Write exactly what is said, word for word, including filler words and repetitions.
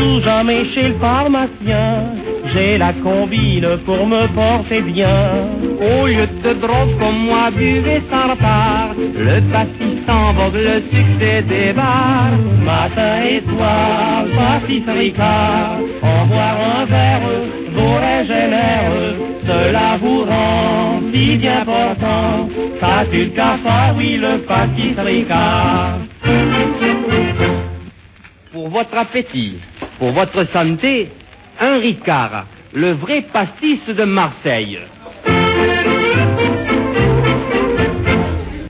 tout jamais chez le pharmacien. J'ai la combine pour me porter bien. Au lieu de drogue comme moi, buvez sans retard. Le pastis s'en vogue, le succès des bars. Matin et soir, pastis Ricard. En boire un verre vous régénère. Cela vous rend si bien portant. Ça tue le cafard, oui, le pastis Ricard. Pour votre appétit, pour votre santé, un Ricard, le vrai pastis de Marseille.